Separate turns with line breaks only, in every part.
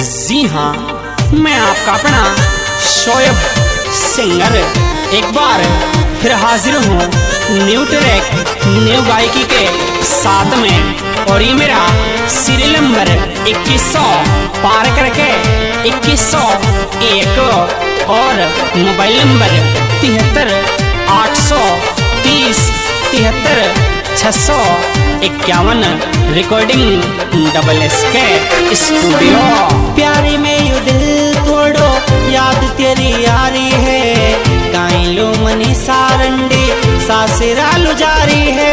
जी हाँ, मैं आपका अपना शोएब सिंगर एक बार फिर हाजिर हूँ न्यू ट्रैक न्यू गायकी के साथ में। और ये मेरा सीरियल नंबर 2100 पार करके 2101 और mobile number 73 830 73 651 recording SSK studio.
प्यारी में यू दिल तोड़ो याद तेरी यारी है, काइलो मनी सारंडी सासिरालू जारी है।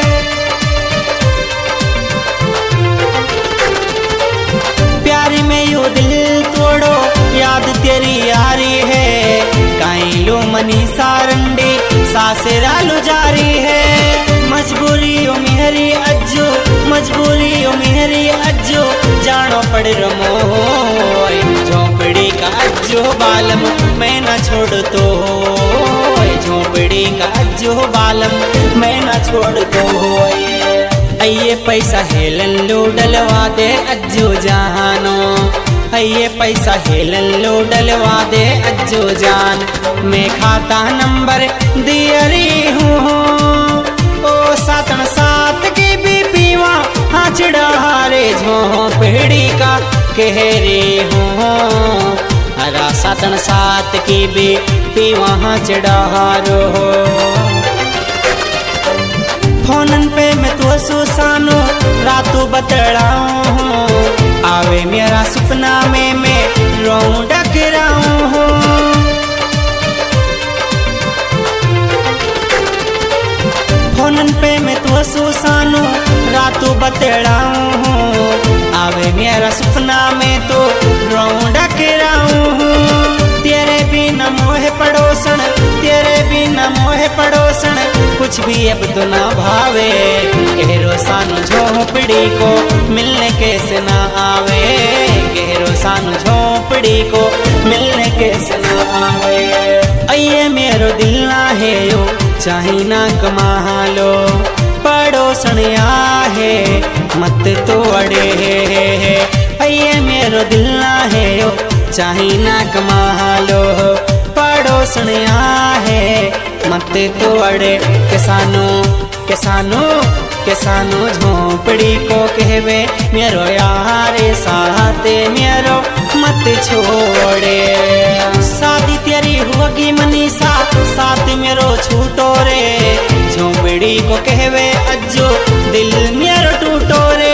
प्यारी में यू दिल तोड़ो याद तेरी यारी है, काइलो मनी सारंडी सासिरालू जारी है। मजबूरी ओ मेरी अज्जो, मजबूरी ओ मेरी अज्जो, जानो पड़ रमो झोपड़ी का अज्जो बालम मैं न छोड़ तो, झोपड़ी का अज्जो बालम मैं न छोड़ तो। अये पैसा हेलन लो डलवा दे अज्जो जानो, अये पैसा हेलन लो डलवा दे अज्जो जान। मैं खाता नंबर दियरी हूँ ओ 7 की भी पीवा हाँ चिड़ारे झोपड़ी का कह रे हूँ। अरा 7 की भी पीवा हाँ चिड़ारो हो। फोनन पे मैं तो सुसानो रातों बतड़ाऊँ हूँ, आवे मेरा सपना में मैं रोऊं डकराऊँ हूँ। फोनन पे मैं तो सुसानो रातों बतड़ाऊँ हूँ, आवे मेरा सपना में तो रोऊं डकराऊँ हूँ। तेरे बिना मोह पड़ोसन, तेरे बिना मोह पड़ोसन, कुछ भी अब तो ना भावे। गहरो सानु झोपड़ी को मिलने कैसे ना आवे, गहरो सानु झोपड़ी को मिलने कैसे ना आवे। अये मेरो दिल ना है यो चाहे ना कमा लो, पड़ोसन आहे मत तोड़े। अये मेरो दिल ना है यो चाहे ना कमा लो, पड़ोसन आहे मत तोड़े। किसानो किसानो किसानो झोपड़ी को कहवे मेरो यार साथ मेरो मत छोड़े। शादी तेरी होगी मनीषा साथ मेरो छूटो रे, झोपड़ी को कहवे अज्जो दिल मेरो टूटो रे।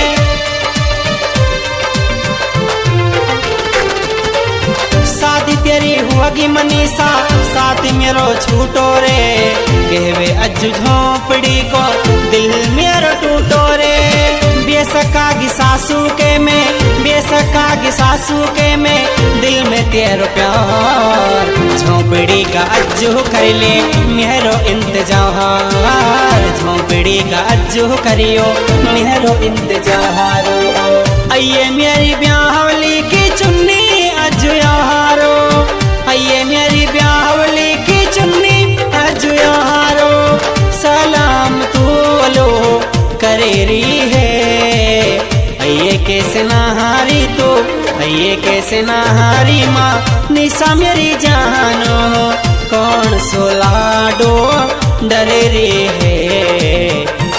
शादी तेरी होगी मनीषा साथ मेरो छूटो रे, कहवे अज्जू झोपड़ी को दिल मेरो टूटो रे। बेसकागी सासू के मैं, बेसकागी सासू के मैं, दिल में तेरो प्यार। झोपड़ी का अज्जू कर ले मेरो इंतजार, झोपड़ी का अज्जू करियो मेरो इंतजार। अये मेरी ब्याहवली की चुन्नी अज्जू यारो, अये मेरी ब्याहवली की चुन्नी अज्जू यारो। सलाम तू लो करे रही है, अये कैसे नहारी तो, अये कैसे नहारी माँ निशा मेरी जानो। कौन सो लाडो डरे रे है।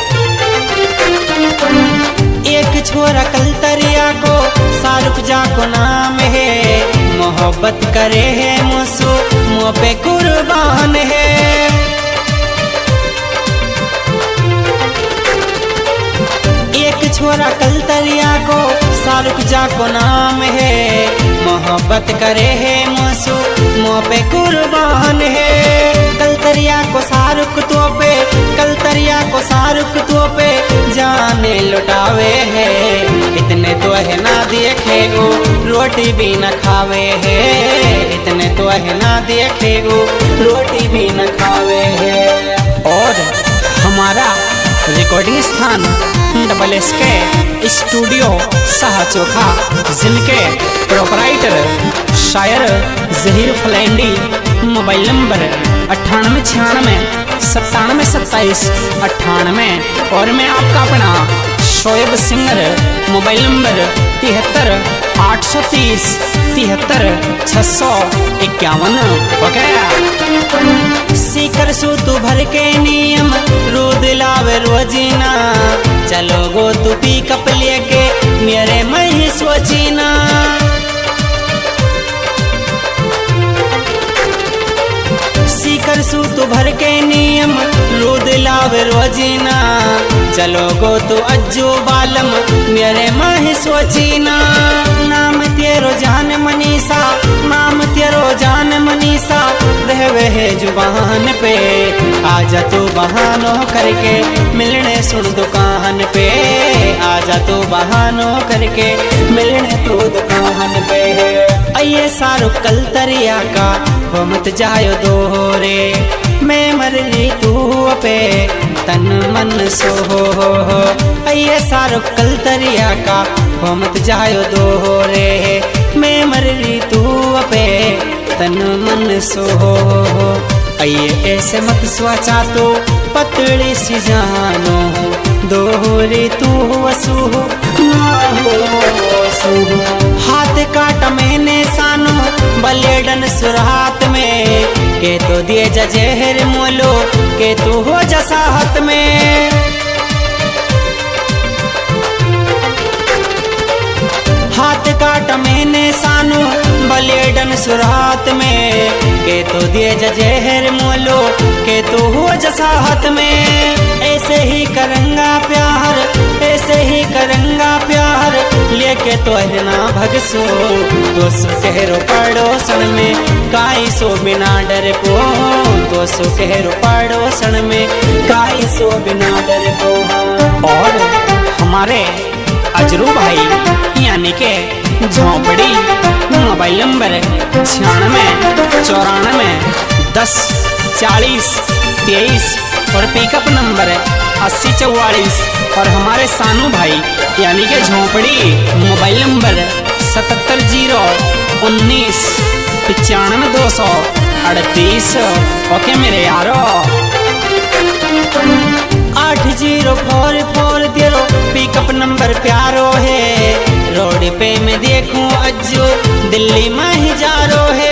एक छोरा कलतरिया को शाहरुख जा को नाम है, मोहब्बत करे है मुझसे मुँह पे कुर्बान है। एक छोरा कलतरिया को शाहरुख जा को नाम है, मोहब्बत करे है मुझसे मुँह पे कुर्बान है। कलतरिया को शाहरुख तो पे, कलतरिया को शाहरुख तो पे जाने लुटावे है। इतने तो है ना देखे गो रोटी भी न खावे है, इतने तो है ना देखे गो रोटी भी न खावे है।
और हमारा रिकॉर्डिंग स्थान SSK स्टूडियो शाह चोखा, जिनके प्रोपराइटर शायर जहीर फलैंडी। Mobile number 9896 97 27 98। और मैं आपका अपना Shoaib singer, mobile number 73 830 73 651। Okay.
सीकर सूतु भर के नियम रोद लावे रोजीना, चलो गो तू पिकअप लेके मेरे मही सोचीना। सीकर सूतु भर के नियम रोद लावे रोजीना, चलो गो तू अज्जू बालम मेरे मही सोचीना। नाम तेरो जान मनीषा, नाम तेरो जान मनीषा, रहवे है जुबान पे, आजा तू बहानों करके मिलने सुन दुकान पे, आजा तू बहानों करके मिलने तू दुकान पे। अये सारू कल तरिया का वो मत जायो दोहरे, मैं मर ली तू पे तन मन सो हो। अये सारू कल तरिया का वो मत जायो दोहरे, मैं मर ली तू पे तन मन सो हो। अये ऐसे मत सोचा तो पतली सी जानो, दोहरी तू वसू ना हो वसू। हाथ काट मैंने सानो बलेडन सुरात में, के तो दिए जहर मोलो के तू हो जसाहत में। हाथ काट मैंने सानो बलेडन सुरात में, के तो दिए जहर मोलो के तू हो जसाहत में। ऐसे ही करूंगा प्यार, ऐसे ही करूंगा प्यार, लेके तो ना भगसो दोस्तों कहरो पड़ोसन में, काई सो बिना डर को दोस्तों कहरो पड़ोसन में, काई सो बिना डर को।
और हमारे अजरू भाई यानी के झोंपड़ी मोबाइल नंबर 96 94 10 40 23 और पिकअप नंबर 80 44। और हमारे सानू भाई यानी के झोंपड़ी मोबाइल नंबर 77 0 19 95 238। ओके मेरे यारो।
8044 तेरो पिकअप नंबर प्यारो है, रोड पे मैं देखूं अज्जू दिल्ली में ही जा रो है।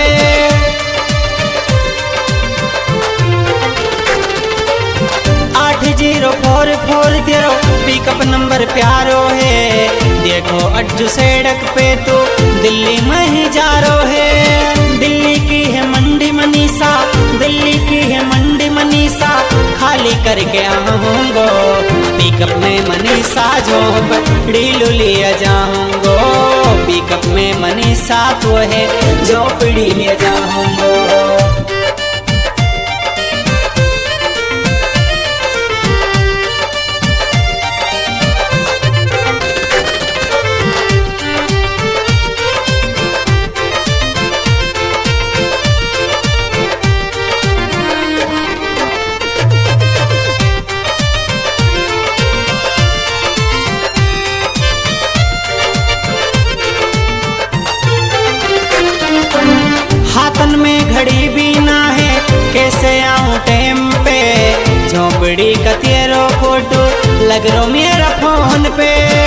8044 तेरो पिकअप नंबर प्यारो है, देखो अज्जू सड़क पे तो दिल्ली में ही जा रो है। दिल्ली की है मंडी मनीषा, दिल्ली की है मंडी मनीषा, खाली करके आऊंगो पिकअप में मनीषा झोंप डीलू लिया जाऊंगो, पिकअप में मनीषा तो है झोपड़ी लिया जाऊंगो। हाथन में घड़ी भी ना है, कैसे आऊं टाइम पे, झोंपड़ी का तेरो फोटो लग रो मेरा फोन पे।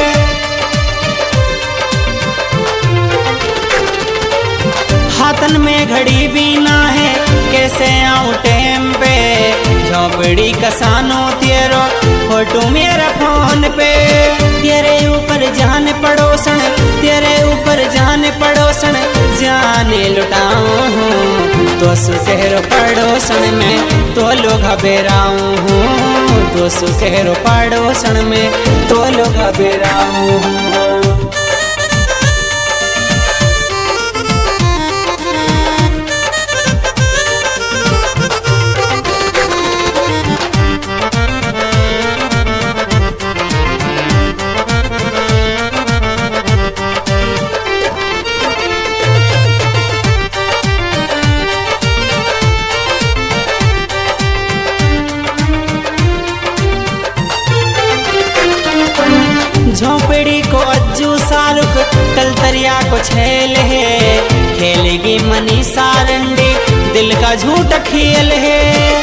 हाथन में घड़ी भी ना है, कैसे आऊं टाइम पे, झोंपड़ी का सानो तेरो फोटो मेरा फोन पे। तेरे ऊपर जान पड़ोसन, तेरे ऊपर जान पड़ोसन, जाने लुटाऊं हूँ तो सुकहरो पड़ोसन में तो लोग घबराऊं हूँ, तो सुकहरो पड़ोसन में तो लोग घबराऊं हूँ। झोंपड़ी को अज्जू शाहरुख तलतरिया को छेल है, खेलेगी मनीषा रंडी दिल का झूठ खेल है।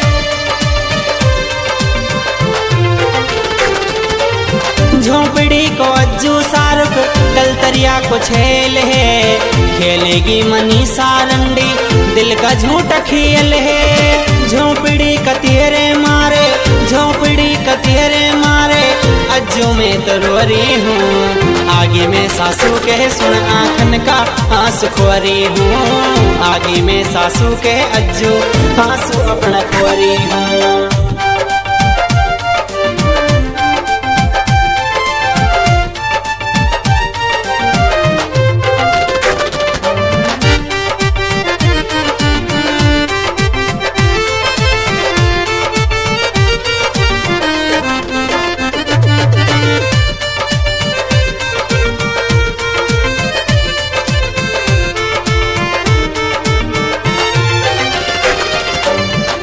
झोंपड़ी को अज्जू शाहरुख दलतरिया को छेल है, खेलेगी मनीषा रंडी, दिल का झूठ खेल है। झोपड़ी कतिहरे मारे, झोपड़ी कतिहरे मारे, अज्जू में तो रो रही हूँ, आगे में सासू के सुन आँखन का आंसू खोरी हूँ, आगे में सासू के अज्जू आंसू अपना खोरी हूँ।